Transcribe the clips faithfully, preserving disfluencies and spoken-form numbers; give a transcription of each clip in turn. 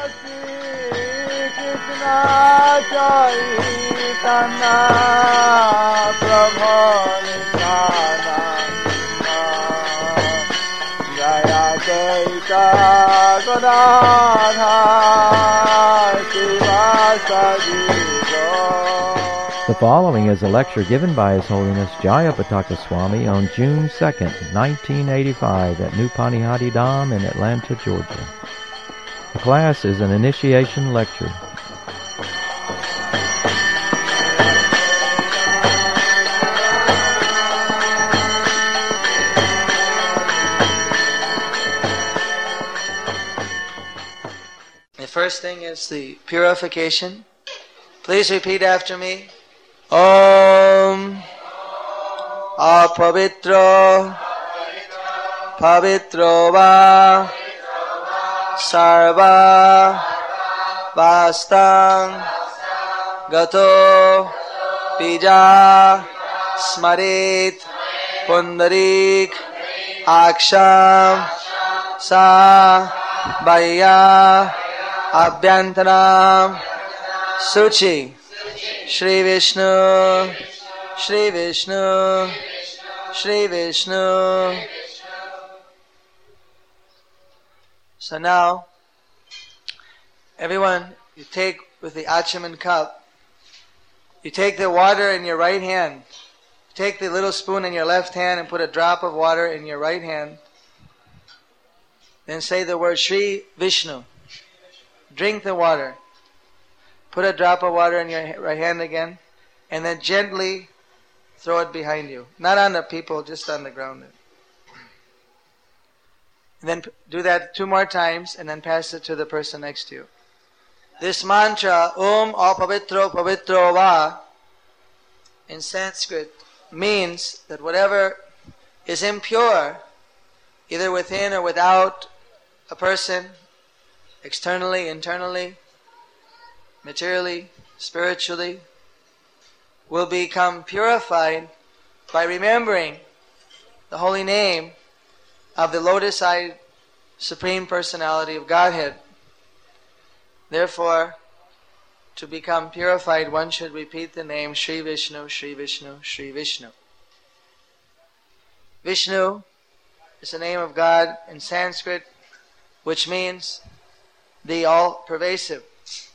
The following is a lecture given by His Holiness Jayapataka Swami on June second, nineteen eighty-five at New Panihati Dham in Atlanta, Georgia. The class is an initiation lecture. The first thing is the purification. Please repeat after me. Om Apavitro Pavitro Va Sarva Vastang Gato Bija Smarit Pundarik Aksham Sa Bhaya Abhyantaram Suchi Shri Vishnu Shri Vishnu Shri Vishnu. So now, everyone, you take with the Achaman cup, you take the water in your right hand, take the little spoon in your left hand and put a drop of water in your right hand. Then say the word Shri Vishnu. Drink the water. Put a drop of water in your right hand again, and then gently throw it behind you. Not on the people, just on the ground. And then do that two more times, and then pass it to the person next to you. This mantra, Om Apavitro Pavitro Va, in Sanskrit, means that whatever is impure, either within or without a person, externally, internally, materially, spiritually, will become purified by remembering the holy name of the lotus-eyed Supreme Personality of Godhead. Therefore, to become purified, one should repeat the name Shri Vishnu, Shri Vishnu, Shri Vishnu. Vishnu is the name of God in Sanskrit, which means the all-pervasive,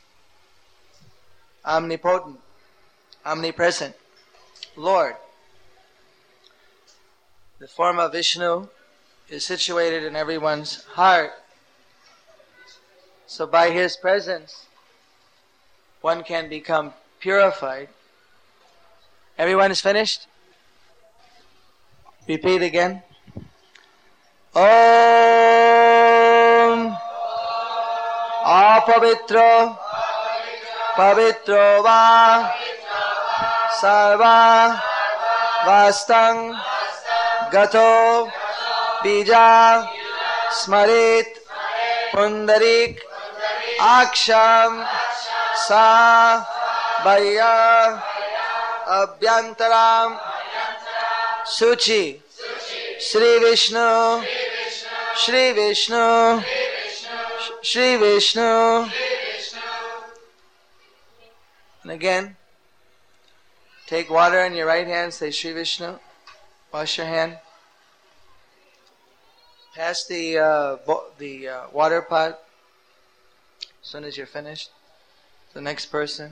omnipotent, omnipresent Lord. The form of Vishnu is situated in everyone's heart. So by His presence, one can become purified. Everyone is finished? Repeat again. Om Apavitro Pavitro Va Sarva Vastang Gato Bija Smarit Pundarik Aksham Sa Bhaya Abhyantaram Suchi Shri Vishnu Shri Vishnu Shri Vishnu. And again, take water in your right hand, say Shri Vishnu, wash your hand. Pass the uh, bo- the uh, water pot as soon as you're finished. The next person.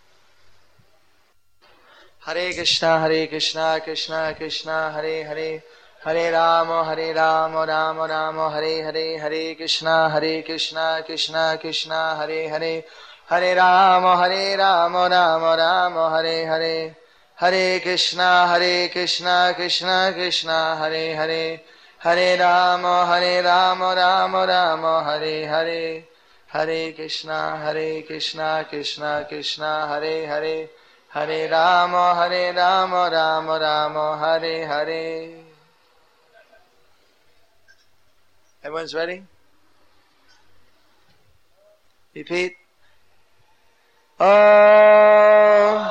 Hare Krishna, Hare Krishna, Krishna Krishna, Hare Hare, Hare Rama, Hare Rama, Rama Rama, Hare Hare, Hare Krishna, Hare Krishna, Krishna Krishna, Hare Hare, Hare Rama, Hare Rama, Rama Rama, Hare Hare, Hare Krishna, Hare Krishna, Krishna Krishna, Hare Hare, Hare Rama, Hare Rama, Rama Rama, Hare Hare, Hare Krishna, Hare Krishna, Krishna Krishna, Hare Hare, Hare Rama, Hare Rama, Rama Rama, Hare Hare. Everyone's ready? Repeat. Om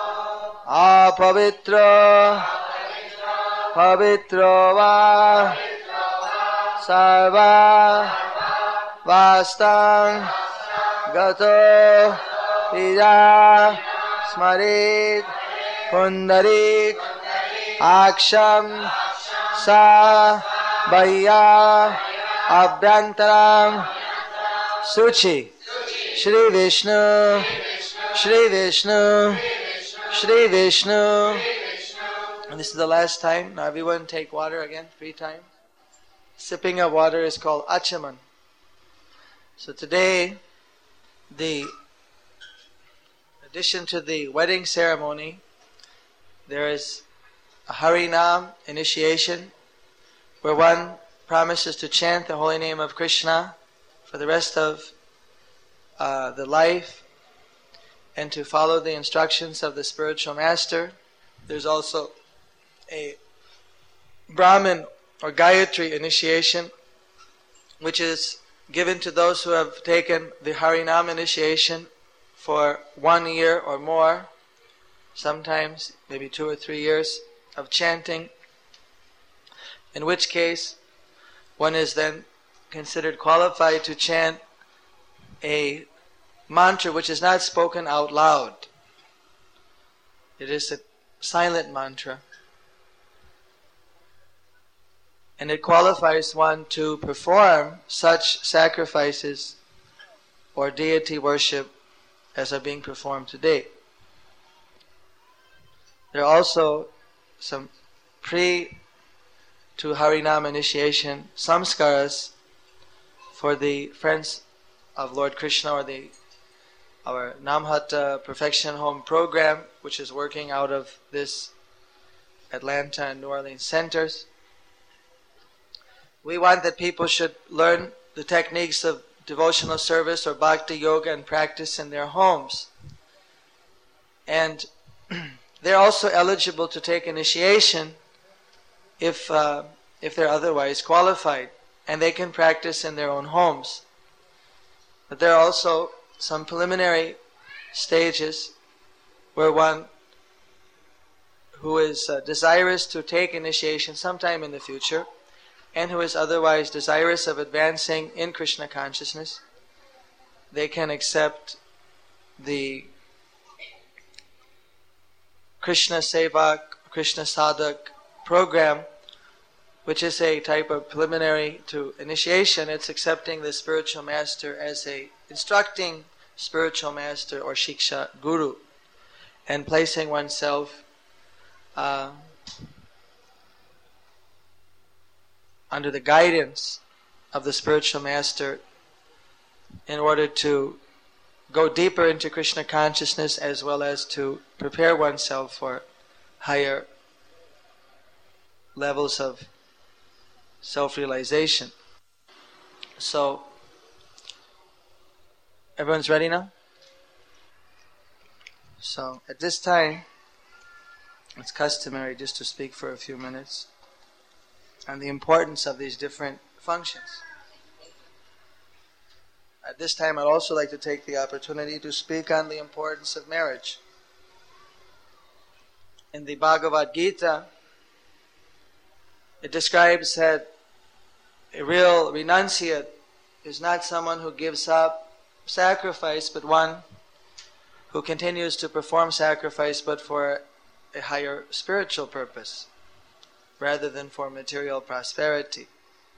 Apavitro Pavitro Va Sarva Vastang gato ija smarit pundarik aksham sa bhaya abhyantaram suchi Shri Vishnu Shri Vishnu Shri Vishnu. And this is the last time. Now everyone take water again, three times. Sipping of water is called achaman. So today, the in addition to the wedding ceremony, there is a Harinam initiation where one promises to chant the holy name of Krishna for the rest of uh, the life and to follow the instructions of the spiritual master. There's also a Brahmin or Gayatri initiation, which is given to those who have taken the Harinam initiation for one year or more, sometimes maybe two or three years of chanting, in which case one is then considered qualified to chant a mantra which is not spoken out loud. It is a silent mantra. And it qualifies one to perform such sacrifices or deity worship as are being performed today. There are also some pre to Harinam initiation samskaras for the friends of Lord Krishna, or the our Namhata Perfection Home program, which is working out of this Atlanta and New Orleans centers. We want that people should learn the techniques of devotional service or bhakti yoga and practice in their homes. And they're also eligible to take initiation if uh, if they're otherwise qualified, and they can practice in their own homes. But there are also some preliminary stages where one who is uh, desirous to take initiation sometime in the future, and who is otherwise desirous of advancing in Krishna consciousness, they can accept the Krishna Sevak, Krishna Sadhak program, which is a type of preliminary to initiation. It's accepting the spiritual master as a instructing spiritual master or shiksha guru, and placing oneself uh, under the guidance of the spiritual master in order to go deeper into Krishna consciousness, as well as to prepare oneself for higher levels of self-realization. So, everyone's ready now? So, at this time, it's customary just to speak for a few minutes on the importance of these different functions. At this time, I'd also like to take the opportunity to speak on the importance of marriage. In the Bhagavad Gita, it describes that a real renunciate is not someone who gives up sacrifice, but one who continues to perform sacrifice, but for a higher spiritual purpose, rather than for material prosperity.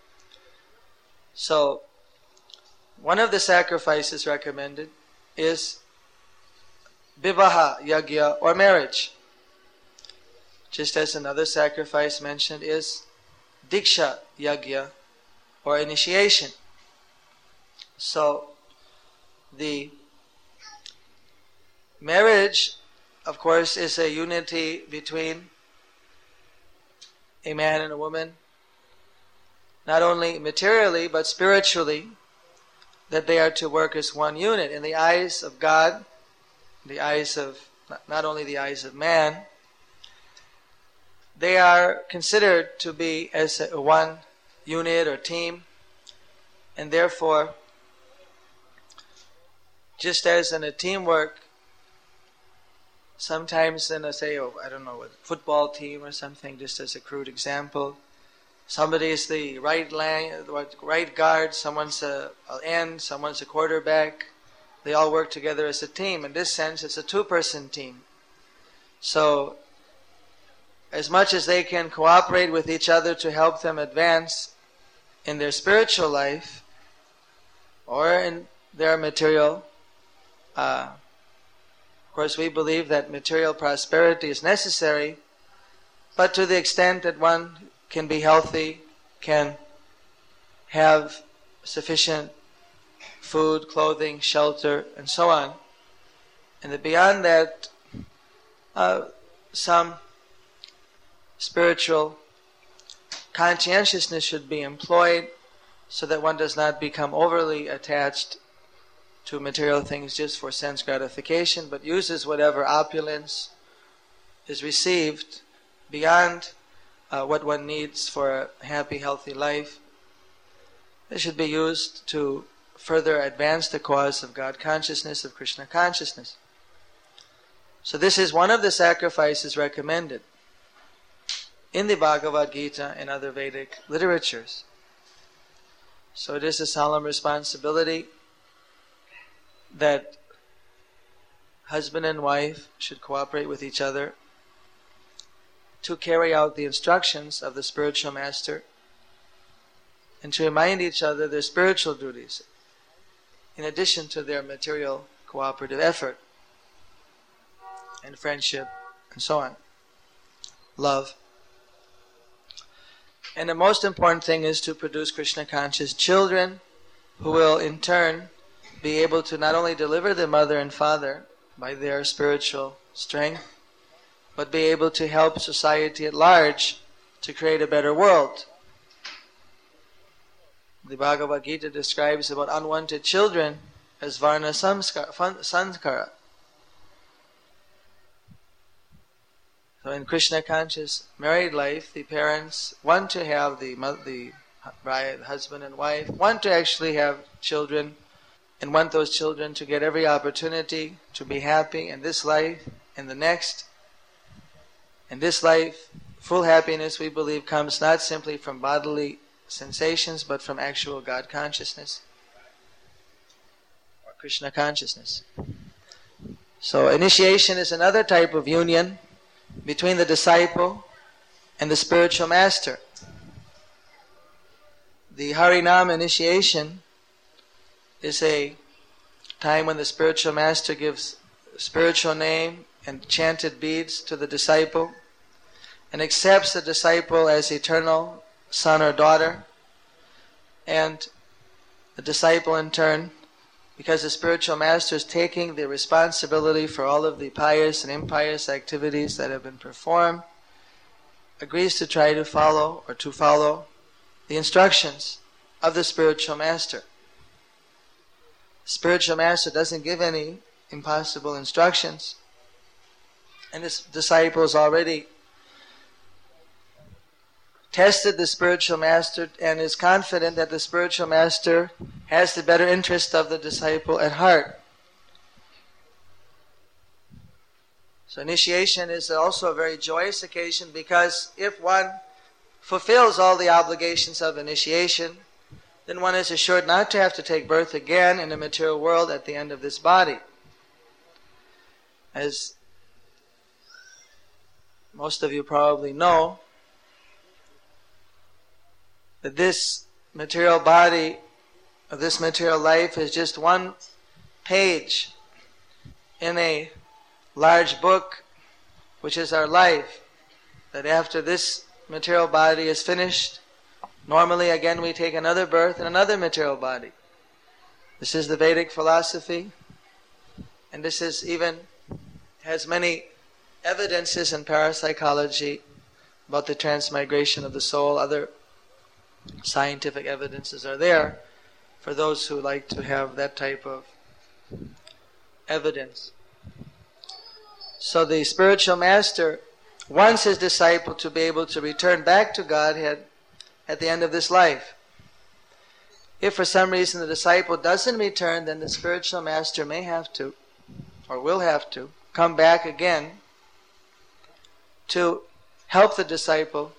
So, one of the sacrifices recommended is Vivaha Yagya, or marriage. Just as another sacrifice mentioned is Diksha Yagya, or initiation. So, the marriage, of course, is a unity between a man and a woman, not only materially but spiritually, that they are to work as one unit. In the eyes of God, the eyes of, not only the eyes of man, they are considered to be as a one unit or team, and therefore, just as in a teamwork, sometimes in a, say, oh, I don't know, a football team or something, just as a crude example, somebody is the right line, right guard, someone's a, a end, someone's a quarterback, they all work together as a team. In this sense, it's a two-person team. So, as much as they can cooperate with each other to help them advance in their spiritual life or in their material, uh, of course we believe that material prosperity is necessary, but to the extent that one can be healthy, can have sufficient food, clothing, shelter, and so on. And that beyond that, uh, some spiritual conscientiousness should be employed so that one does not become overly attached to material things just for sense gratification, but uses whatever opulence is received beyond uh, what one needs for a happy, healthy life. It should be used to further advance the cause of God consciousness, of Krishna consciousness. So this is one of the sacrifices recommended in the Bhagavad Gita and other Vedic literatures. So it is a solemn responsibility that husband and wife should cooperate with each other to carry out the instructions of the spiritual master and to remind each other their spiritual duties in addition to their material cooperative effort and friendship and so on. Love. And the most important thing is to produce Krishna conscious children who will in turn be able to not only deliver the mother and father by their spiritual strength, but be able to help society at large to create a better world. The Bhagavad Gita describes about unwanted children as varna sanskara. So in Krishna conscious married life, the parents want to have the the bride, husband and wife, want to actually have children and want those children to get every opportunity to be happy in this life and the next. In this life, full happiness, we believe, comes not simply from bodily sensations, but from actual God consciousness or Krishna consciousness. So initiation is another type of union between the disciple and the spiritual master. The Harinam initiation is a time when the spiritual master gives spiritual name and chanted beads to the disciple and accepts the disciple as eternal son or daughter, and the disciple in turn, because the spiritual master is taking the responsibility for all of the pious and impious activities that have been performed, agrees to try to follow or to follow the instructions of the spiritual master. The spiritual master doesn't give any impossible instructions, and this disciple has already tested the spiritual master and is confident that the spiritual master has the better interest of the disciple at heart. So initiation is also a very joyous occasion, because if one fulfills all the obligations of initiation, then one is assured not to have to take birth again in the material world at the end of this body. As most of you probably know, that this material body, or this material life, is just one page in a large book, which is our life. That after this material body is finished, normally again we take another birth in another material body. This is the Vedic philosophy, and this is even has many evidences in parapsychology about the transmigration of the soul. Other scientific evidences are there for those who like to have that type of evidence. So the spiritual master wants his disciple to be able to return back to Godhead at the end of this life. If for some reason the disciple doesn't return, then the spiritual master may have to, or will have to, come back again to help the disciple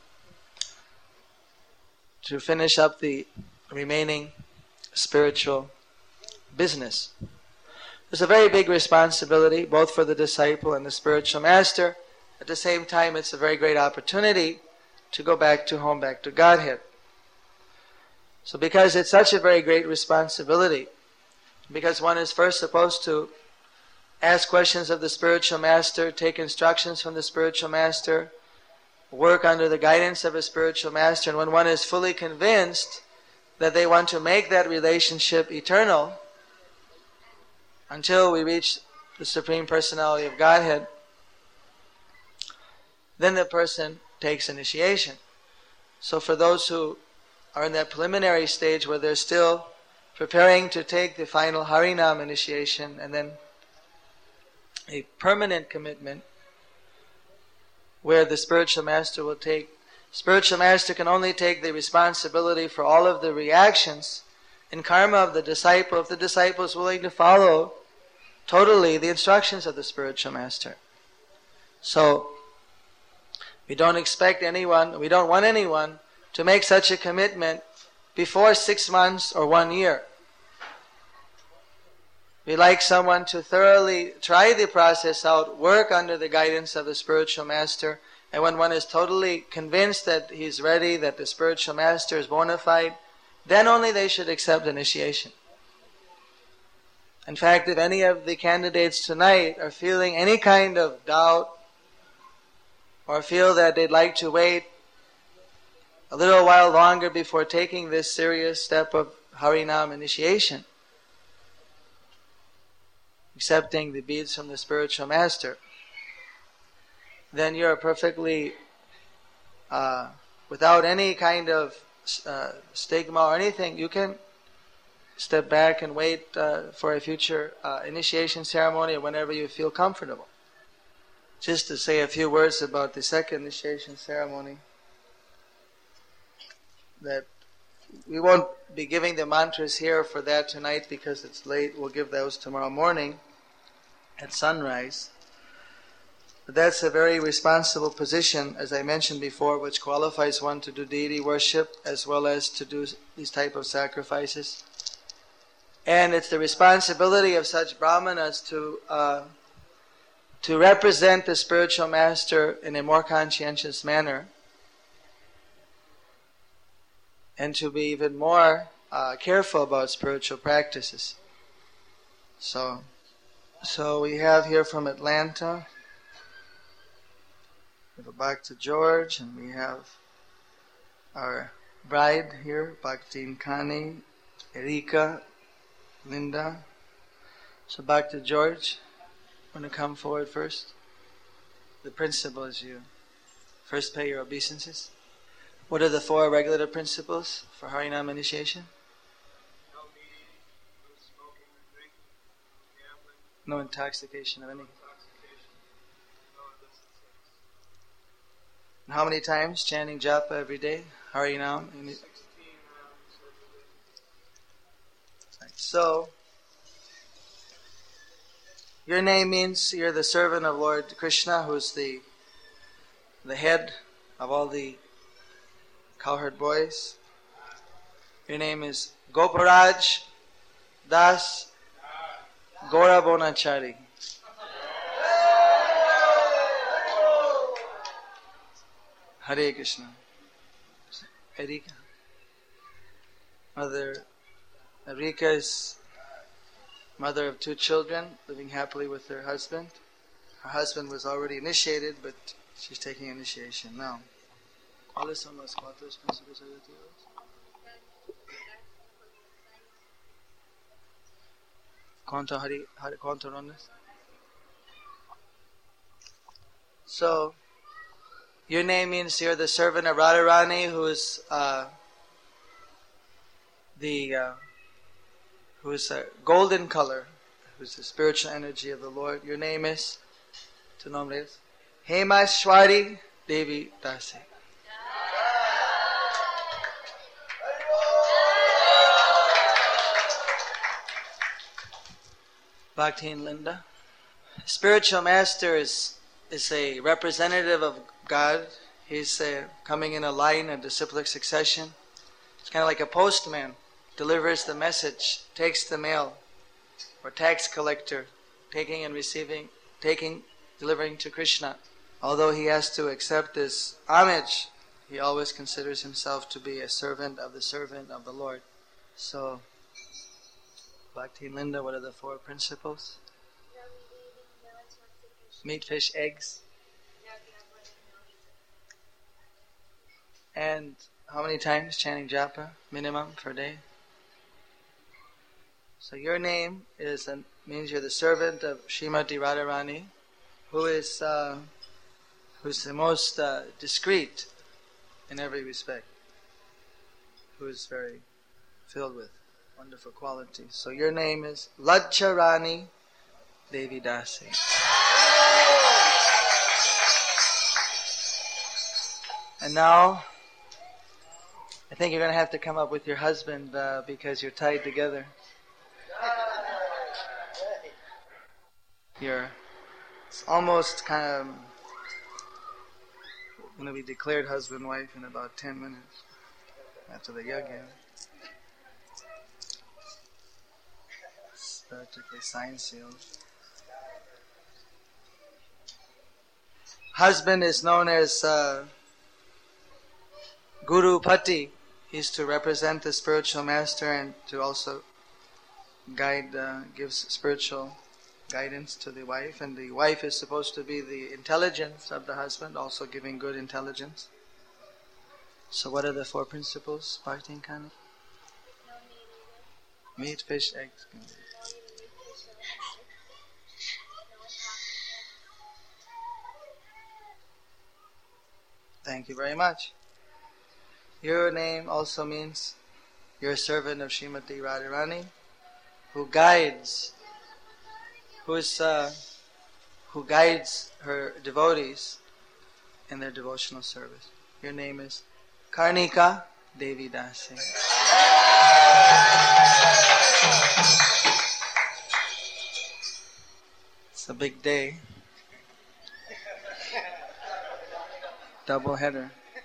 to finish up the remaining spiritual business. It's a very big responsibility, both for the disciple and the spiritual master. At the same time, it's a very great opportunity to go back to home, back to Godhead. So because it's such a very great responsibility, because one is first supposed to ask questions of the spiritual master, take instructions from the spiritual master, work under the guidance of a spiritual master, and when one is fully convinced that they want to make that relationship eternal until we reach the Supreme Personality of Godhead, then the person takes initiation. So for those who are in that preliminary stage where they're still preparing to take the final Harinam initiation and then a permanent commitment where the spiritual master will take, spiritual master can only take the responsibility for all of the reactions in karma of the disciple if the disciple is willing to follow totally the instructions of the spiritual master. So we don't expect anyone, we don't want anyone to make such a commitment before six months or one year. We like someone to thoroughly try the process out, work under the guidance of the spiritual master, and when one is totally convinced that he's ready, that the spiritual master is bona fide, then only they should accept initiation. In fact, if any of the candidates tonight are feeling any kind of doubt or feel that they'd like to wait a little while longer before taking this serious step of Harinam initiation, accepting the beads from the spiritual master, then you're perfectly, uh, without any kind of uh, stigma or anything, you can step back and wait uh, for a future uh, initiation ceremony or whenever you feel comfortable. Just to say a few words about the second initiation ceremony, that we won't be giving the mantras here for that tonight because it's late. We'll give those tomorrow morning at sunrise. But that's a very responsible position, as I mentioned before, which qualifies one to do deity worship as well as to do these type of sacrifices. And it's the responsibility of such brahmanas to uh, to represent the spiritual master in a more conscientious manner, and to be even more uh, careful about spiritual practices. So, so we have here from Atlanta, we have Bhakta George, and we have our bride here, Bhakti Kani, Erika, Linda. So Bhakta George, want to come forward first? The principle is you first pay your obeisances. What are the four regulative principles for Harinam initiation? No eating, no smoking or drinking, no gambling, no intoxication of any. intoxication, no illicit sex. And how many times chanting japa every day? Harinam? Sixteen rounds every day. Right. So, your name means you're the servant of Lord Krishna, who's the the head of all the cowherd boys. Your name is Goparaj Das Gora Bonachari. Hare Krishna. Erika. Mother Erika is mother of two children, living happily with her husband. Her husband was already initiated, but she's taking initiation now. ¿Cuáles son los cuatro principios educativos? ¿Cuánto hari, hari, cuánto rondas? So, your name means you're the servant of Radharani, who is uh, the uh, who is a golden color, who is the spiritual energy of the Lord. Your name is, tu nombre es Hemashwari Devi Dasi. Bhakti and Linda. Spiritual master is is a representative of God. He's uh, coming in a line, a disciplic succession. It's kind of like a postman, delivers the message, takes the mail. or tax collector, taking and receiving, taking, delivering to Krishna. Although he has to accept this homage, he always considers himself to be a servant of the servant of the Lord. So, Bhakti and Linda, what are the four principles? Meat, fish, eggs. And how many times chanting japa minimum per day? So your name is an, means you're the servant of Srimati Radharani, who is uh, who's the most uh, discreet in every respect, who is very filled with wonderful qualities. So your name is Lajjarani Devi Dasi. And now, I think you're going to have to come up with your husband uh, because you're tied together. You're it's almost kind of going to be declared husband-wife in about ten minutes after the yajna. It's practically sign sealed. Husband is known as uh, Guru Pati. He's to represent the spiritual master and to also guide, uh, gives spiritual guidance to the wife. And the wife is supposed to be the intelligence of the husband, also giving good intelligence. So what are the four principles, Bhakti and Kani? Meat, fish, eggs. Thank you very much. Your name also means you're a servant of Srimati Radharani, who guides, who is, uh, who guides her devotees in their devotional service. Your name is Karnika Devi Dasi. It's a big day. Double header.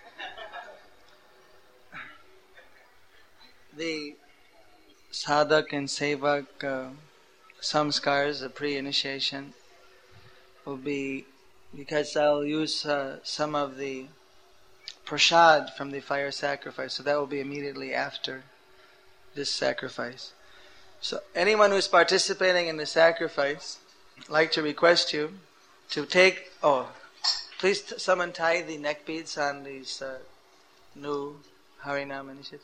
The sadhak and sevak uh, samskars, the pre-initiation, will be, because I'll use uh, some of the prasad from the fire sacrifice, so that will be immediately after this sacrifice. So anyone who's participating in the sacrifice, I'd like to request you to take, oh, please t- someone tie the neck beads on these uh, new Harinam initiates.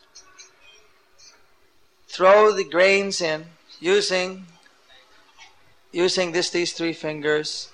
Throw the grains in using using this these three fingers,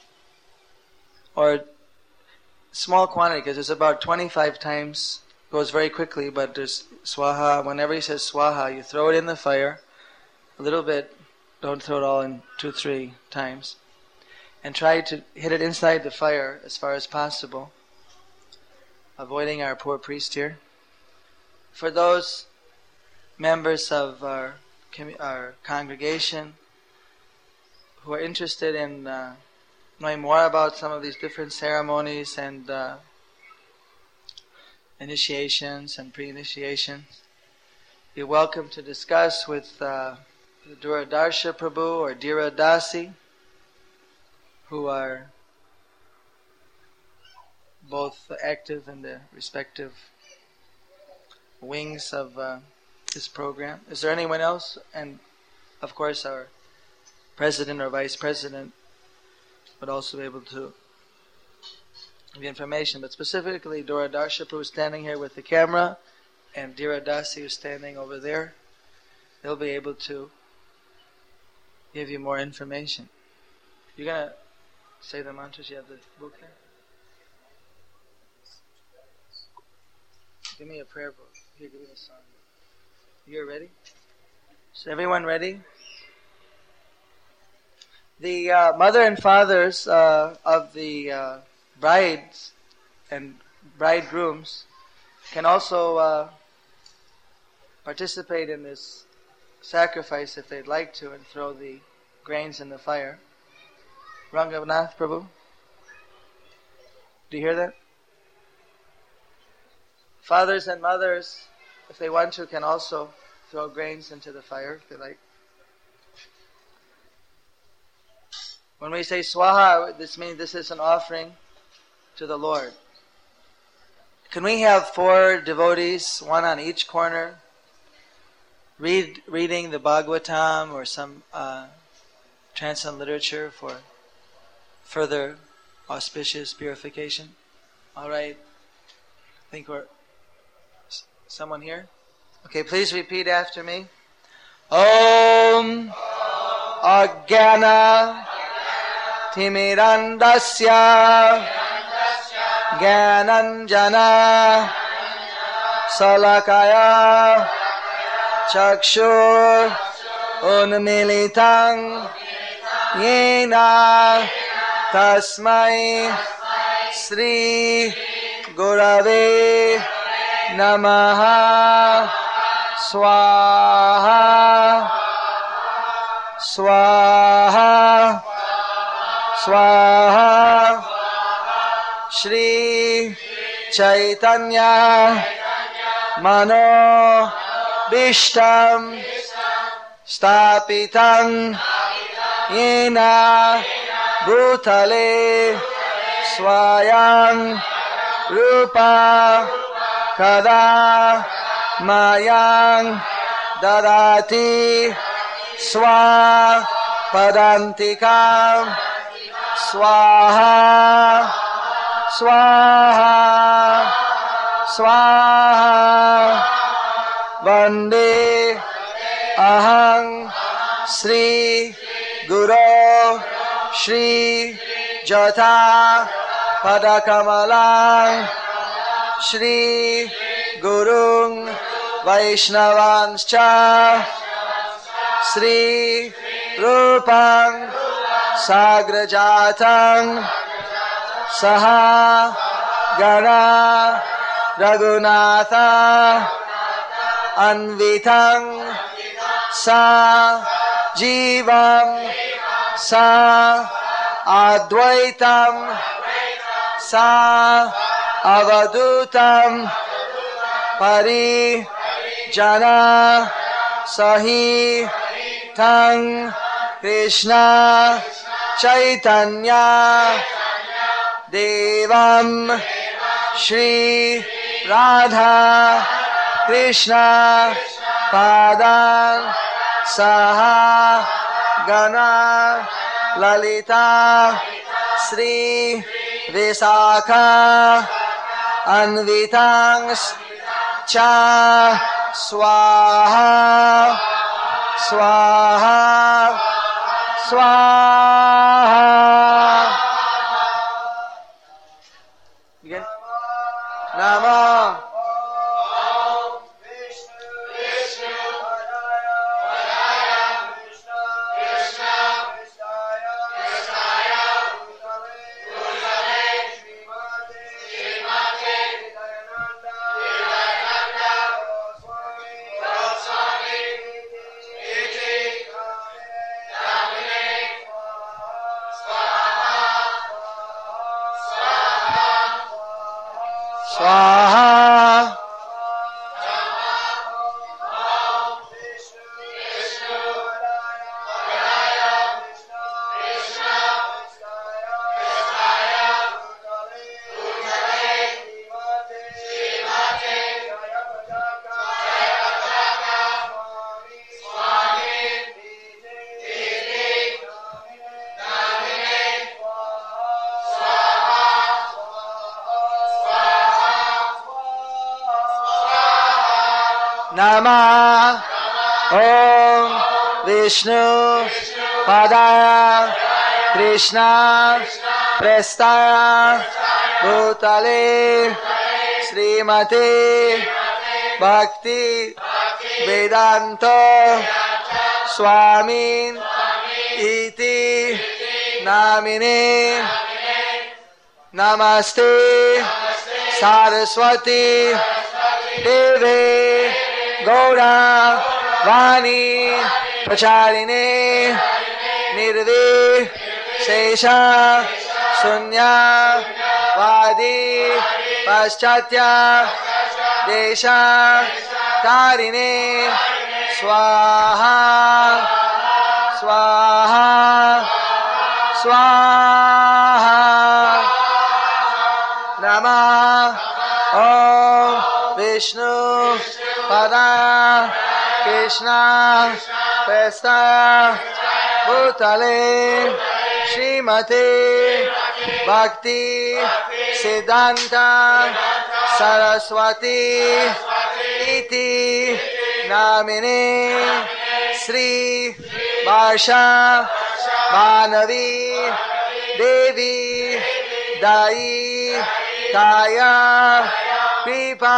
or small quantity, because it's about twenty-five times. Goes very quickly, but there's swaha. Whenever he says swaha, you throw it in the fire a little bit. Don't throw it all in two, three times, and try to hit it inside the fire as far as possible, avoiding our poor priest here. For those members of our, our congregation who are interested in uh, knowing more about some of these different ceremonies and uh, initiations and pre-initiations, you're welcome to discuss with uh, the Duradarsha Prabhu or Dira Dasi, who are both active in the respective wings of uh, this program. Is there anyone else? And of course our president or vice president would also be able to give information, but specifically Dora Darsha who is standing here with the camera and Dira Dasi who's standing over there. They'll be able to give you more information. You're going to say the mantras? You have the book there? Give me a prayer book. Here, give me the song. You're ready? Is everyone ready? The uh, mother and fathers uh, of the uh, brides and bridegrooms can also uh, participate in this sacrifice if they'd like to and throw the grains in the fire. Ranganath Prabhu, do you hear that? Fathers and mothers, if they want to, can also throw grains into the fire if they like. When we say swaha, this means this is an offering to the Lord. Can we have four devotees, one on each corner, read reading the Bhagavatam or some uh, transcendent literature for further auspicious purification? All right. I think we're... Someone here? Okay, please repeat after me. Om Ajnana Timirandasya Jnananjana Salakaya Chakshur Unmilitam Yena Tasmai Sri Gurave Namaha Swaha Swaha Swaha Shri Chaitanya Mano Bishtam Stapitam Yena Bhutale Swayam Rupa Kada Mayang Dadati Swa Padantikam Swaha Swaha Swaha Vande Aham Sri Guru Shri Jata Padakamalang Shri Gurung Vaishnavanscha Sri Rupang Sagrajatang Saha Gana Raghunatha Anvitang Sa Jivam Sa Advaitam Sa Avadutam Pari Jana Sahi Tang Krishna Chaitanya Devam Shri Radha Krishna Padan Saha Gana Lalita Sri Visakha Anvitangs Cha Swaha Swaha Swaha. Again. Namo Swaha. Namah Om Vishnu Padaya Krishna Prestaya Bhutale Srimate Bhakti Vedanta Swamin Iti Namine Namaste Saraswati Deve Gaura Vani Pracharine Nirvi Shesha Sunya Vadi Paschatya Desha Tarine Swaha Swaha स्वाहा नमः ओम विष्णु पदाय कृष्णा पेस्ता भूतले श्रीमते भक्ति सिद्धांत सरस्वती इति नामिने श्री भाषा मानवी देवी दाई काया कृपा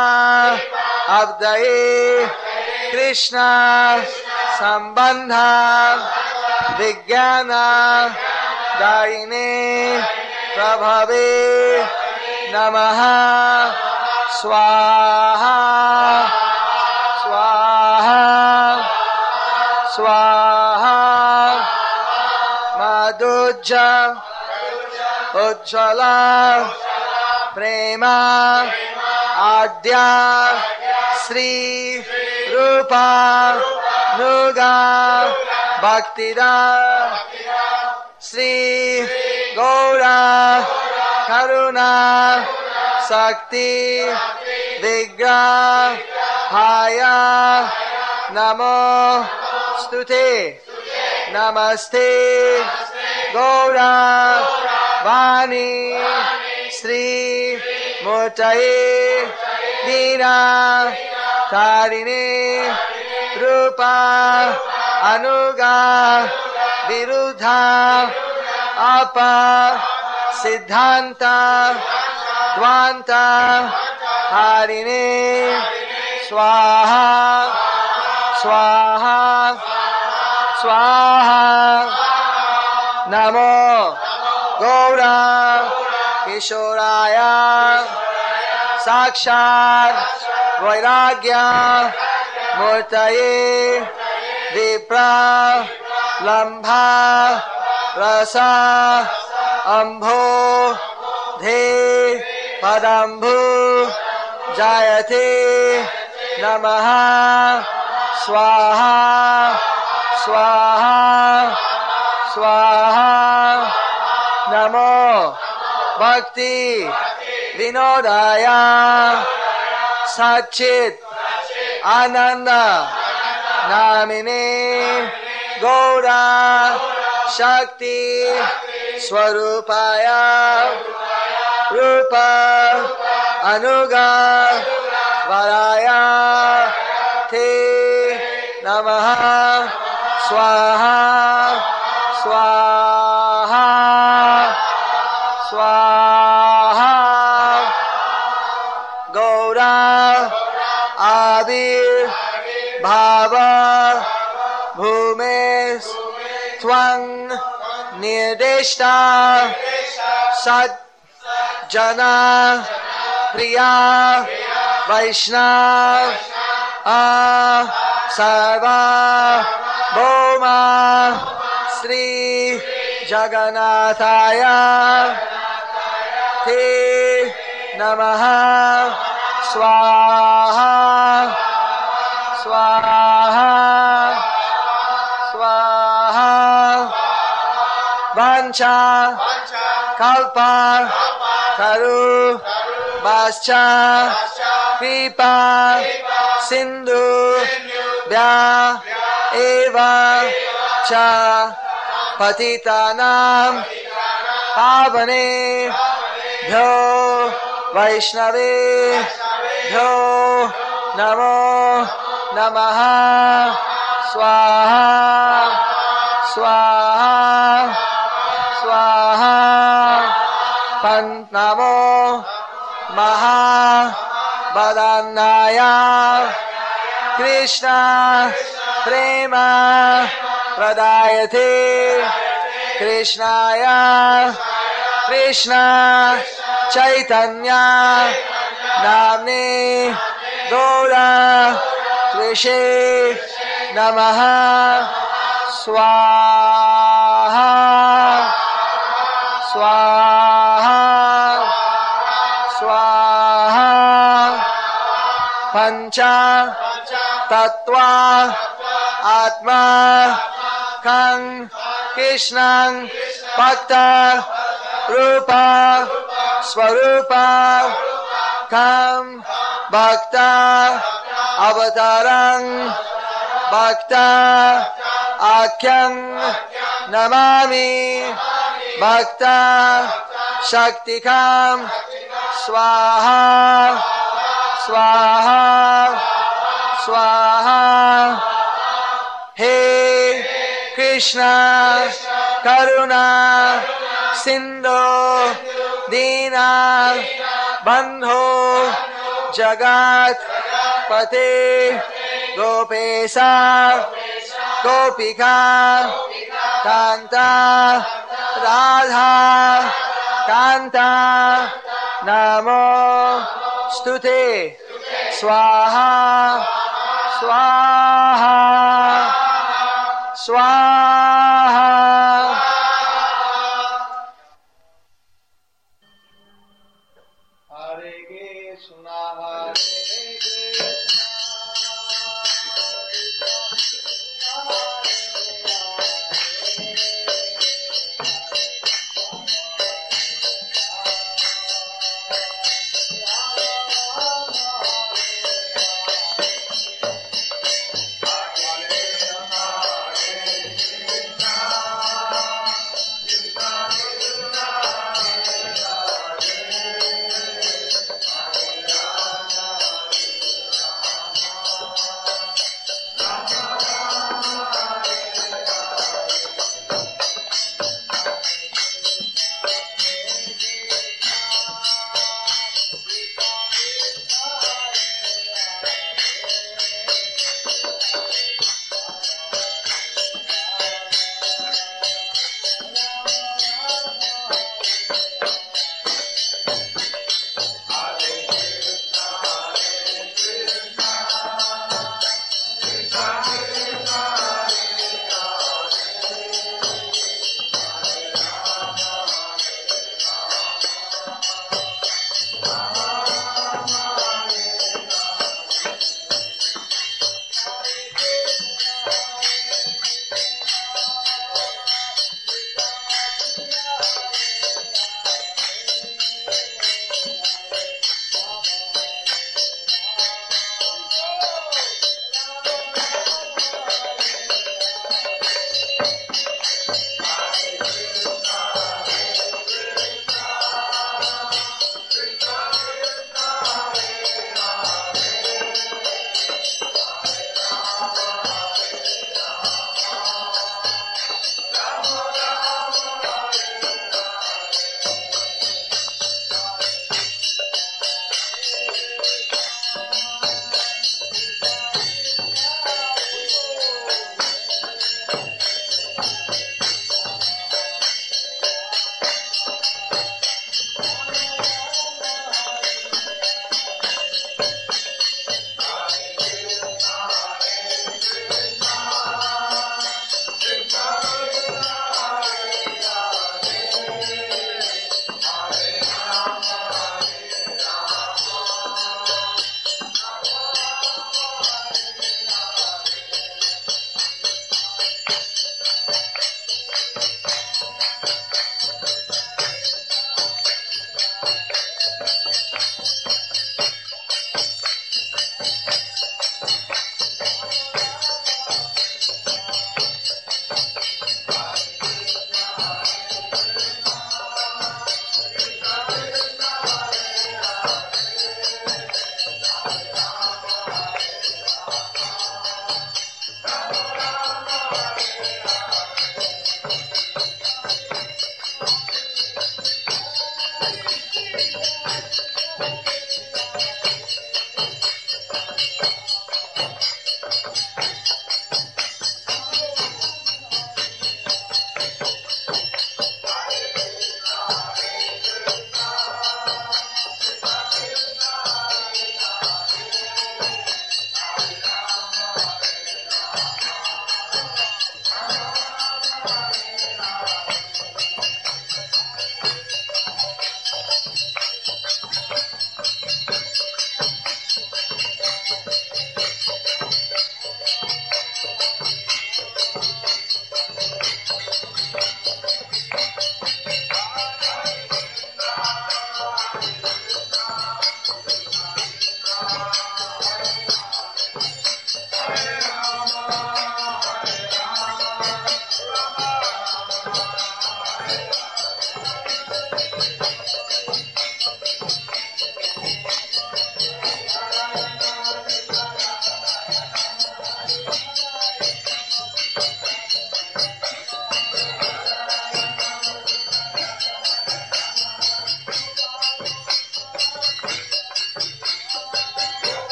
अब्दये कृष्णा संबंध विज्ञान दायिने प्रभवे नमः स्वाहा स्वाहा स्वाहा मधुज उज्ज्वला प्रेमा आद्या श्री रूपा नुगा भक्तिदा श्री गौरा करुणा शक्ति विग्रह हाया नमो स्तुते नमस्ते गौरा वाणी श्री मूर्तये दीना तारिणे रूपा अनुगा विरुद्धा आप सिद्धांत द्वांत हारिणे स्वाहा स्वाहा स्वाहा नमो गौरा किशोराय साक्षात् वैराग्य मूर्तये विप्रा लंभा रसा अम्भो धे पदम्भु जायते नमः स्वाहा स्वाहा स्वाहा नमो भक्ति विनोदाय सच्चित् आनंद नामिने गौरा शक्ति स्वरूपाय रूप अनुगा वराय ते नमः स्वाहा स्वाहा स्वाहा गौरा आविर् भाव भूमेस् त्वं निर्दिष्टा सत् जना प्रिया वैष्णव आ सर्वा भौमा श्री जगन्नाथाय ते नमः स्वाहा स्वाहा स्वाहा वाञ्छा कल्पा तरु वाश्चा कृपा सिंधु व्या एव च पतितानां पावने भ्यो वैष्णवे भ्यो नमो नमः स्वाहा स्वाहा स्वाहा नमो महाबदान्नाय कृष्ण प्रेम प्रदायते कृष्णाय कृष्ण चैतन्य नाम्ने गौरा त्विषे नमः स्वाहा स्वाहा स्वाहा पंच तत्व आत्मा कं कृष्णं Bhakta Rupa Swarupa Kam Bhakta Avatarang Bhakta Akyang Namami Bhakta Shaktikam Swaha Swaha Swaha. Hey Krishna Karuna Sindhu Dina Bandho Jagat Pate Gopesa Gopika Kanta Radha Kanta Namo Stute Swaha Swaha Swaha